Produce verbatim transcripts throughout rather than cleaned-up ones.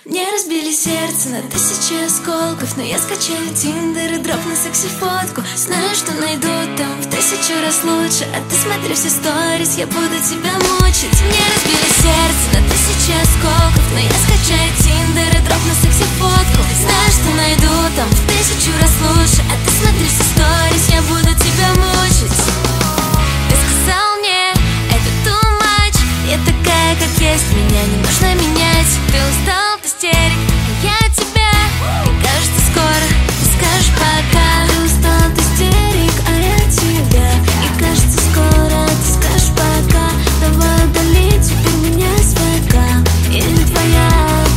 Мне разбили сердце на тысячи осколков, но я скачаю Тиндер и дропну секси-фотку. Знаю, что найду там в тысячу раз лучше, а ты смотри все сторис, я буду тебя мучить. Мне разбили сердце на тысячи осколков, но я скачаю Тиндер и дропну секси-фотку. Знаю, что найду там в тысячу раз лучше, а ты смотри все сторис, я буду тебя мучить. Ты сказал мне, это too much, я такая, как есть, меня не нужно менять. Ты устал от истерик, а я тебя, и кажется скоро ты скажешь пока. Ты устал от истерик, а я тебя, и кажется скоро ты скажешь пока. Давай удали теперь меня с ВК, я не твоя.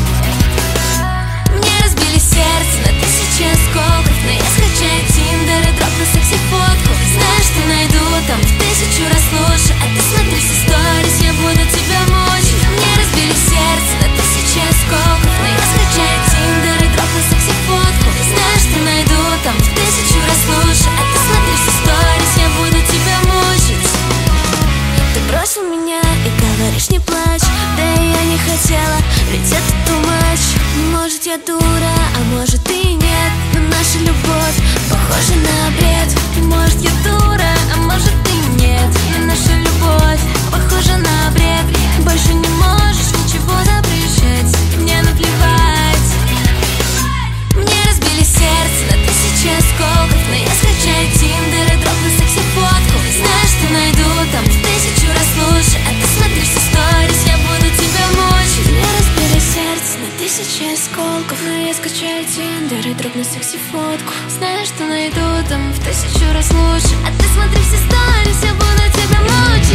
Мне разбили сердце на тысячи осколков, но я скачаю Тиндер и дропну секси-фотку. Знаешь, что найду там в тысячу раз лучше, а ты смотри все сторис, я буду тебя мучить. Мне разбили сердце на тысячи осколков, но я скачаю Тиндер и дропну секси-фотку. Знаешь, что найду там в тысячу раз лучше, а ты смотри все сторис, я буду тебя мучить. Ты бросил меня и говоришь не плачь, да и я не хотела, ведь это too much. Может я дура, а может и нет, но наша любовь похожа на бред. Может я дура, а может и нет, но наша любовь похожа на бред. Больше не можешь ничего запрещать, мне наплевать. Мне разбили сердце на тысячи осколков, но я скачаю Тиндер и дропну секси-фотку. Знаешь, что найду там в тысячу раз лучше, а ты смотри все сторис, я буду тебя мучить. Мне разбили сердце на тысячи осколков, но я скачаю Тиндер и дропну секси-фотку. Знаешь, что найду там в тысячу раз лучше, а ты смотри все сторис, я буду тебя мучить.